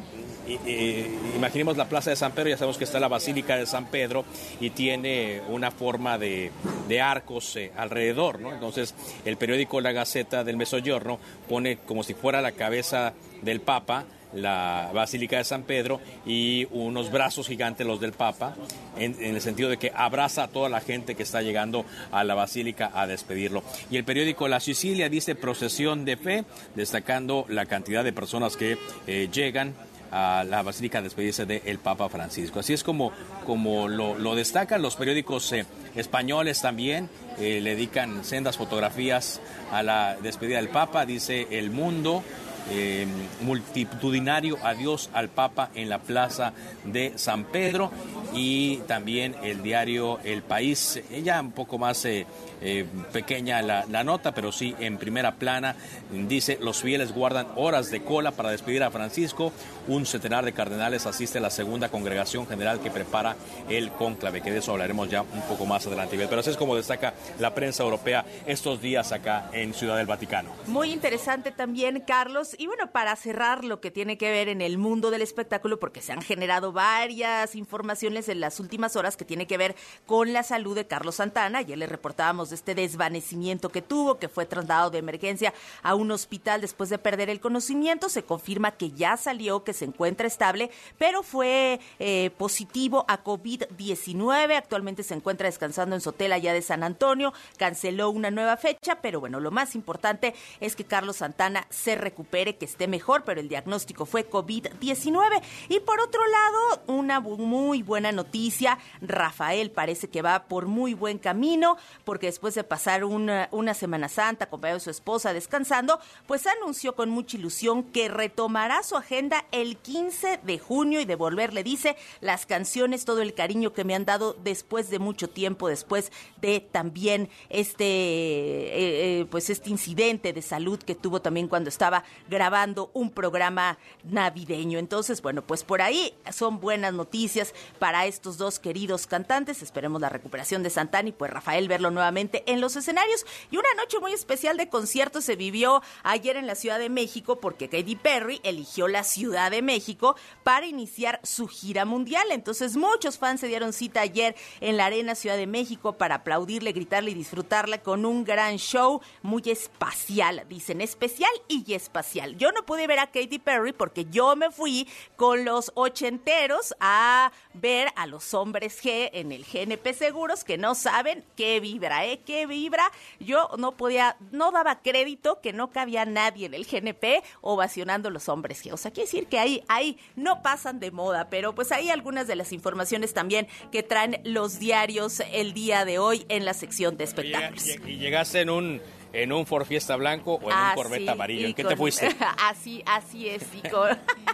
eh, imaginemos la Plaza de San Pedro, ya sabemos que está la Basílica de San Pedro y tiene una forma de, de arcos eh, alrededor, ¿no? Entonces el periódico La Gazzetta del Mezzogiorno pone como si fuera la cabeza del Papa la Basílica de San Pedro y unos brazos gigantes los del Papa, en, en el sentido de que abraza a toda la gente que está llegando a la Basílica a despedirlo. Y el periódico La Sicilia dice procesión de fe, destacando la cantidad de personas que eh, llegan a la Basílica a despedirse del Papa Francisco. Así es como, como lo, lo destacan los periódicos eh, españoles también, eh, le dedican sendas fotografías a la despedida del Papa, dice El Mundo, eh, multitudinario adiós al Papa en la Plaza de San Pedro, y también el diario El País, ella un poco más eh, eh, pequeña la, la nota, pero sí en primera plana, dice los fieles guardan horas de cola para despedir a Francisco, un centenar de cardenales asiste a la segunda congregación general que prepara el cónclave, que de eso hablaremos ya un poco más adelante, pero así es como destaca la prensa europea estos días acá en Ciudad del Vaticano. Muy interesante también, Carlos, y bueno, para cerrar lo que tiene que ver en el mundo del espectáculo, porque se han generado varias informaciones en las últimas horas que tiene que ver con la salud de Carlos Santana. Ayer le reportábamos de este desvanecimiento que tuvo, que fue trasladado de emergencia a un hospital después de perder el conocimiento. Se confirma que ya salió, que se encuentra estable, pero fue eh, positivo a COVID diecinueve. Actualmente se encuentra descansando en su hotel allá de San Antonio. Canceló una nueva fecha, pero bueno, lo más importante es que Carlos Santana se recupere, que esté mejor, pero el diagnóstico fue COVID diecinueve. Y por otro lado, una muy buena noticia, Rafael parece que va por muy buen camino, porque después de pasar una, una Semana Santa acompañado de su esposa descansando, pues anunció con mucha ilusión que retomará su agenda el quince de junio y devolverle, dice, las canciones, todo el cariño que me han dado después de mucho tiempo, después de también este eh, eh, pues este incidente de salud que tuvo también cuando estaba grabando un programa navideño. Entonces, bueno, pues por ahí son buenas noticias para estos dos queridos cantantes. Esperemos la recuperación de Santana y pues Rafael verlo nuevamente en los escenarios. Y una noche muy especial de conciertos se vivió ayer en la Ciudad de México, porque Katy Perry eligió la Ciudad de México para iniciar su gira mundial. Entonces muchos fans se dieron cita ayer en la Arena Ciudad de México para aplaudirle, gritarle y disfrutarla con un gran show muy espacial, dicen, especial y espacial. Yo no pude ver a Katy Perry porque yo me fui con los ochenteros a ver a los Hombres G en el G N P Seguros, que no saben qué vibra, ¿eh? ¿Qué vibra? Yo no podía, no daba crédito que no cabía nadie en el G N P ovacionando los Hombres G. O sea, quiere decir que ahí, ahí no pasan de moda, pero pues hay algunas de las informaciones también que traen los diarios el día de hoy en la sección de espectáculos. Y llegaste en un... ¿En un Ford Fiesta blanco o en ah, un Corvette sí, amarillo? ¿En qué con... te fuiste? Así, así es, y con...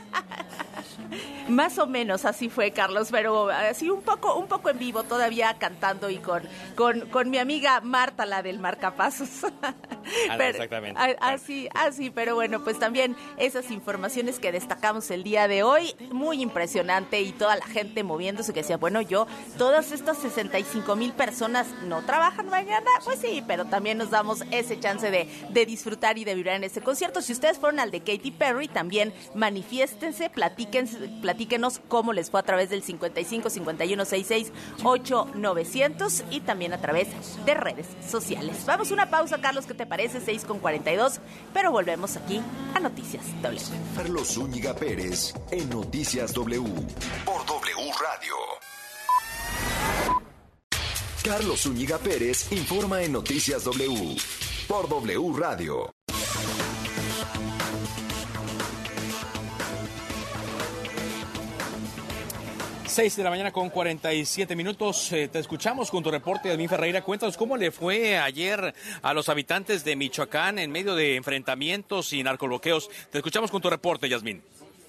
Más o menos así fue, Carlos, pero así un poco, un poco en vivo, todavía cantando y con, con, con mi amiga Marta, la del marcapasos. Ah, pero, exactamente. a, así, así, pero bueno, pues también esas informaciones que destacamos el día de hoy, muy impresionante, y toda la gente moviéndose que decía, bueno, yo, todas estas sesenta y cinco mil personas no trabajan mañana, pues sí, pero también nos damos ese chance de, de disfrutar y de vibrar en ese concierto. Si ustedes fueron al de Katy Perry, también manifiéstense, platiquen, platíquenos cómo les fue a través del cincuenta y cinco cincuenta y uno sesenta y seis ocho novecientos y también a través de redes sociales. Vamos a una pausa, Carlos, ¿qué te parece? seis con cuarenta y dos, pero volvemos aquí a Noticias W. Carlos Zúñiga Pérez en Noticias W por W Radio. Carlos Zúñiga Pérez informa en Noticias W por W Radio. seis de la mañana con cuarenta y siete minutos. Eh, te escuchamos con tu reporte, Yasmín Ferreira. Cuéntanos cómo le fue ayer a los habitantes de Michoacán en medio de enfrentamientos y narcobloqueos. Te escuchamos con tu reporte, Yasmín.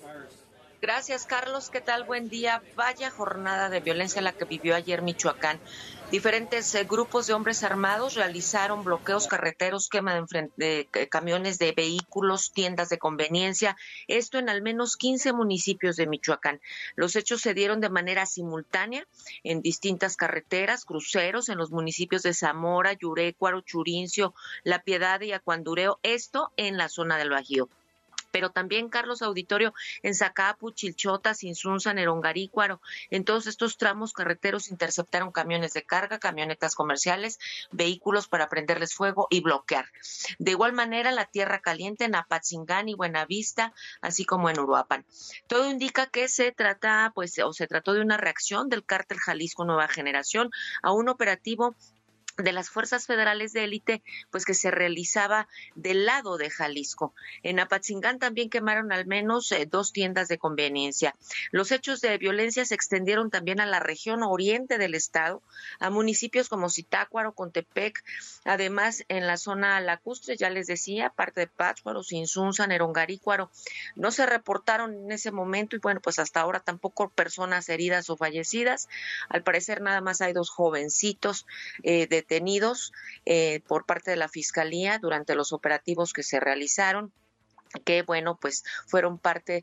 Gracias, Carlos. ¿Qué tal? Buen día. Vaya jornada de violencia la que vivió ayer Michoacán. Diferentes eh, grupos de hombres armados realizaron bloqueos carreteros, quema de, enfrent- de eh, camiones de vehículos, tiendas de conveniencia, esto en al menos quince municipios de Michoacán. Los hechos se dieron de manera simultánea en distintas carreteras, cruceros en los municipios de Zamora, Yurécuaro, Churincio, La Piedad y Acuandureo, esto en la zona del Bajío. Pero también, Carlos Auditorio, en Zacapu, Chilchota, Sinsunza, Nerongarícuaro, en todos estos tramos carreteros interceptaron camiones de carga, camionetas comerciales, vehículos para prenderles fuego y bloquear. De igual manera, la Tierra Caliente, en Apatzingán y Buenavista, así como en Uruapan. Todo indica que se trata, pues, o se trató de una reacción del Cártel Jalisco Nueva Generación a un operativo de las fuerzas federales de élite, pues que se realizaba del lado de Jalisco. En Apatzingán también quemaron al menos eh, dos tiendas de conveniencia. Los hechos de violencia se extendieron también a la región oriente del estado, a municipios como Zitácuaro, Contepec, además en la zona lacustre, ya les decía, parte de Pátzcuaro, Sinsunza, Nerongarícuaro. No se reportaron en ese momento y bueno, pues hasta ahora tampoco personas heridas o fallecidas. Al parecer nada más hay dos jovencitos eh, de detenidos eh, por parte de la Fiscalía durante los operativos que se realizaron, que bueno, pues fueron parte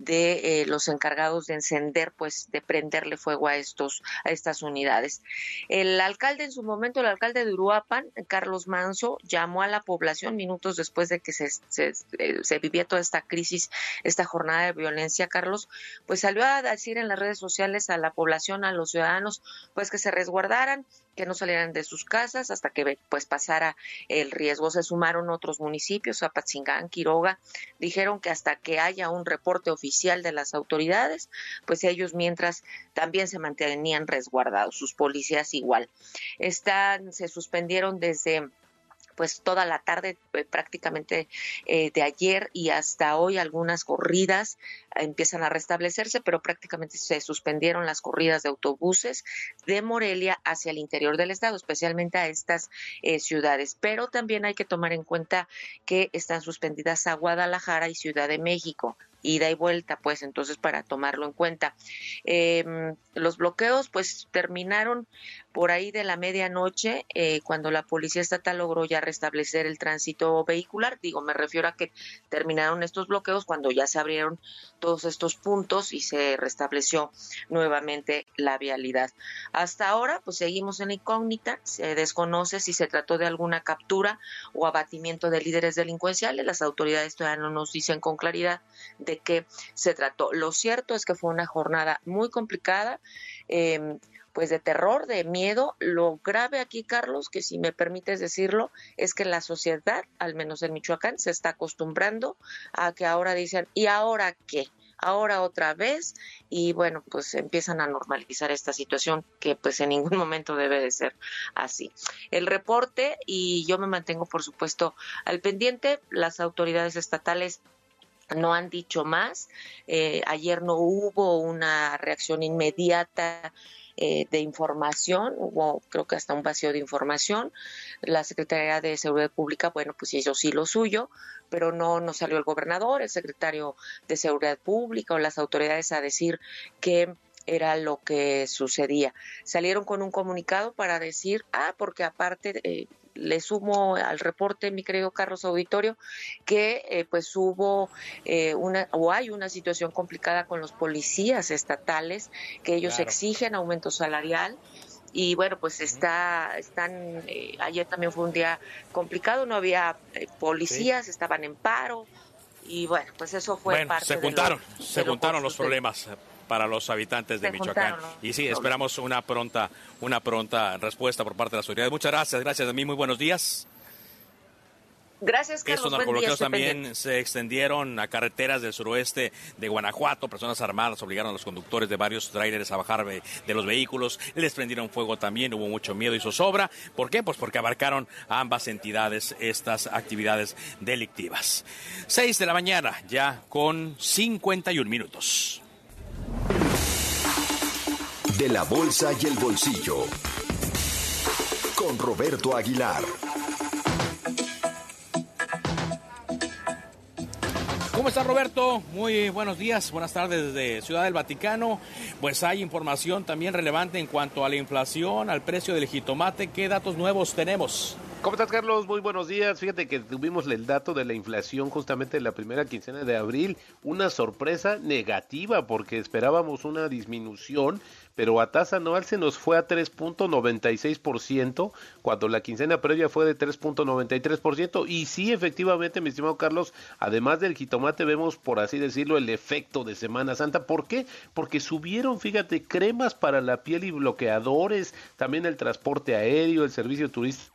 de eh, los encargados de encender, pues de prenderle fuego a estos a estas unidades. El alcalde en su momento, el alcalde de Uruapan, Carlos Manso, llamó a la población minutos después de que se, se, se vivía toda esta crisis, esta jornada de violencia, Carlos, pues salió a decir en las redes sociales a la población, a los ciudadanos, pues que se resguardaran, que no salieran de sus casas hasta que pues pasara el riesgo. Se sumaron otros municipios, Apatzingán, Quiroga, dijeron que hasta que haya un reporte oficial de las autoridades, pues ellos mientras también se mantenían resguardados, sus policías igual. Están, se suspendieron desde pues toda la tarde eh, prácticamente eh, de ayer y hasta hoy algunas corridas eh, empiezan a restablecerse, pero prácticamente se suspendieron las corridas de autobuses de Morelia hacia el interior del estado, especialmente a estas eh, ciudades. Pero también hay que tomar en cuenta que están suspendidas a Guadalajara y Ciudad de México, ida y vuelta, pues entonces para tomarlo en cuenta. Eh, los bloqueos pues terminaron por ahí de la medianoche, eh, cuando la Policía Estatal logró ya restablecer el tránsito vehicular. Digo, me refiero a que terminaron estos bloqueos cuando ya se abrieron todos estos puntos y se restableció nuevamente la vialidad. Hasta ahora pues seguimos en incógnita, se desconoce si se trató de alguna captura o abatimiento de líderes delincuenciales. Las autoridades todavía no nos dicen con claridad de qué se trató. Lo cierto es que fue una jornada muy complicada, eh, pues de terror, de miedo. Lo grave aquí, Carlos, que si me permites decirlo, es que la sociedad, al menos en Michoacán, se está acostumbrando a que ahora dicen, ¿y ahora qué? Ahora otra vez, y bueno, pues empiezan a normalizar esta situación que pues en ningún momento debe de ser así. El reporte, y yo me mantengo por supuesto al pendiente, las autoridades estatales no han dicho más. Eh, ayer no hubo una reacción inmediata eh, de información, hubo creo que hasta un vacío de información. La Secretaría de Seguridad Pública, bueno, pues ellos sí lo suyo, pero no, no salió el gobernador, el secretario de Seguridad Pública o las autoridades a decir que era lo que sucedía. Salieron con un comunicado para decir, ah, porque aparte eh, le sumo al reporte, mi querido Carlos Auditorio, que eh, pues hubo eh, una o hay una situación complicada con los policías estatales, que ellos Claro. exigen aumento salarial. Y bueno, pues está, están, eh, ayer también fue un día complicado, no había eh, policías, sí. estaban en paro, y bueno, pues eso fue bueno, parte se juntaron, de lo, se de lo juntaron los sucedido. problemas para los habitantes de Se Michoacán. juntaron, ¿no? Y sí, esperamos una pronta, una pronta respuesta por parte de las autoridades. Muchas gracias, gracias a mí, muy buenos días. Gracias, Carlos. Estos narcobloqueos también se extendieron a carreteras del suroeste de Guanajuato. Personas armadas obligaron a los conductores de varios tráileres a bajar de, de los vehículos. Les prendieron fuego también. Hubo mucho miedo y zozobra. ¿Por qué? Pues porque abarcaron a ambas entidades estas actividades delictivas. Seis de la mañana, ya con cincuenta y un minutos. De la bolsa y el bolsillo. Con Roberto Aguilar. ¿Cómo está, Roberto? Muy buenos días, buenas tardes desde Ciudad del Vaticano. Pues hay información también relevante en cuanto a la inflación, al precio del jitomate. ¿Qué datos nuevos tenemos? ¿Cómo estás, Carlos? Muy buenos días. Fíjate que tuvimos el dato de la inflación justamente en la primera quincena de abril. Una sorpresa negativa porque esperábamos una disminución, pero a tasa anual se nos fue a tres punto noventa y seis por ciento, cuando la quincena previa fue de tres punto noventa y tres por ciento. Y sí, efectivamente, mi estimado Carlos, además del jitomate vemos, por así decirlo, el efecto de Semana Santa. ¿Por qué? Porque subieron, fíjate, cremas para la piel y bloqueadores, también el transporte aéreo, el servicio turístico.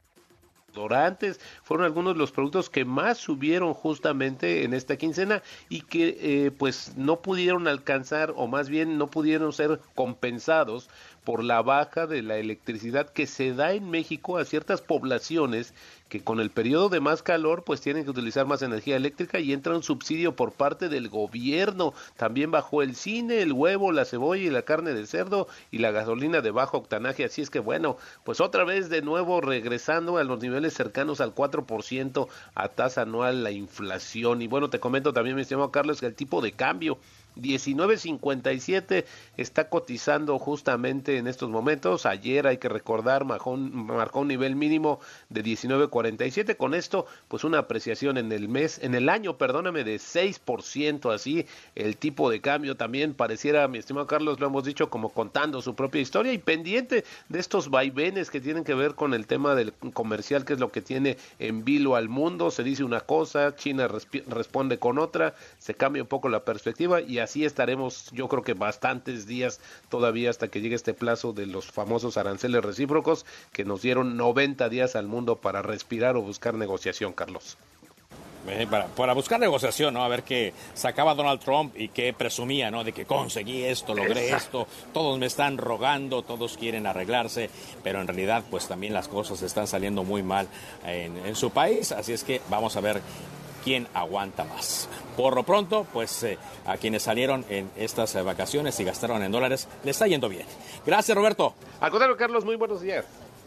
Dorantes, fueron algunos de los productos que más subieron justamente en esta quincena y que eh, pues no pudieron alcanzar, o más bien no pudieron ser compensados por la baja de la electricidad que se da en México a ciertas poblaciones que con el periodo de más calor pues tienen que utilizar más energía eléctrica y entra un subsidio por parte del gobierno. También bajó el cine, el huevo, la cebolla y la carne de cerdo y la gasolina de bajo octanaje. Así es que bueno, pues otra vez de nuevo regresando a los niveles cercanos al cuatro por ciento a tasa anual la inflación. Y bueno, te comento también, mi estimado Carlos, que el tipo de cambio diecinueve cincuenta y siete está cotizando justamente en estos momentos. Ayer, hay que recordar, marcó un, marcó un nivel mínimo de diecinueve cuarenta y siete. Con esto, pues una apreciación en el mes, en el año, perdóname, de seis por ciento. Así, el tipo de cambio también pareciera, mi estimado Carlos, lo hemos dicho, como contando su propia historia y pendiente de estos vaivenes que tienen que ver con el tema del comercial, que es lo que tiene en vilo al mundo. Se dice una cosa, China resp- responde con otra, se cambia un poco la perspectiva y así estaremos, yo creo que bastantes días todavía hasta que llegue este plazo de los famosos aranceles recíprocos que nos dieron noventa días al mundo para respirar o buscar negociación, Carlos. Eh, para, para buscar negociación, ¿no? A ver qué sacaba Donald Trump y qué presumía, ¿no? De que conseguí esto, logré Exacto. esto, todos me están rogando, todos quieren arreglarse, pero en realidad pues también las cosas están saliendo muy mal en, en su país, así es que vamos a ver quién aguanta más. Por lo pronto, pues eh, a quienes salieron en estas eh, vacaciones y gastaron en dólares, les está yendo bien. Gracias, Roberto. Al contrario, Carlos, muy buenos días.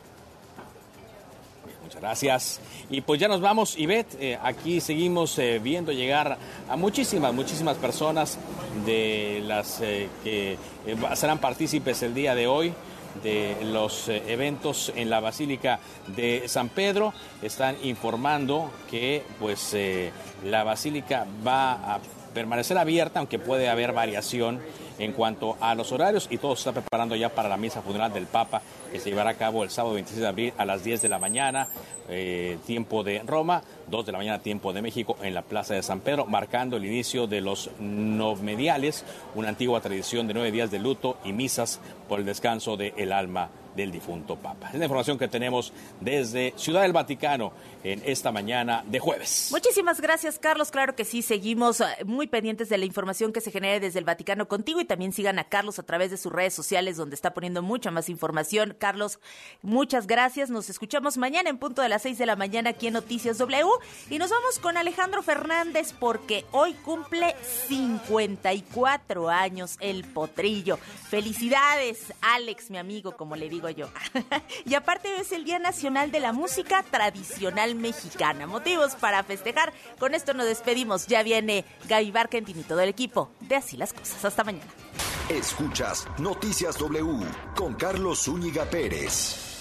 Muchas gracias. Y pues ya nos vamos, Ivette. Eh, aquí seguimos eh, viendo llegar a muchísimas, muchísimas personas de las eh, que eh, serán partícipes el día de hoy de los eh, eventos en la Basílica de San Pedro. Están informando que pues eh, la Basílica va a permanecer abierta, aunque puede haber variación en cuanto a los horarios, y todo se está preparando ya para la misa funeral del Papa, que se llevará a cabo el sábado veintiséis de abril a las diez de la mañana, eh, tiempo de Roma, dos de la mañana, tiempo de México, en la Plaza de San Pedro, marcando el inicio de los novmediales, una antigua tradición de nueve días de luto y misas por el descanso del alma del difunto Papa. Es la información que tenemos desde Ciudad del Vaticano en esta mañana de jueves. Muchísimas gracias, Carlos. Claro que sí, seguimos muy pendientes de la información que se genere desde el Vaticano contigo, y también sigan a Carlos a través de sus redes sociales, donde está poniendo mucha más información. Carlos, muchas gracias. Nos escuchamos mañana en punto de las seis de la mañana aquí en Noticias W, y nos vamos con Alejandro Fernández porque hoy cumple cincuenta y cuatro años el potrillo. Felicidades, Alex, mi amigo, como le digo yo. Y aparte es el Día Nacional de la Música Tradicional Mexicana. Motivos para festejar. Con esto nos despedimos. Ya viene Gaby Barkentin y todo el equipo de Así las Cosas. Hasta mañana. Escuchas Noticias W con Carlos Zúñiga Pérez.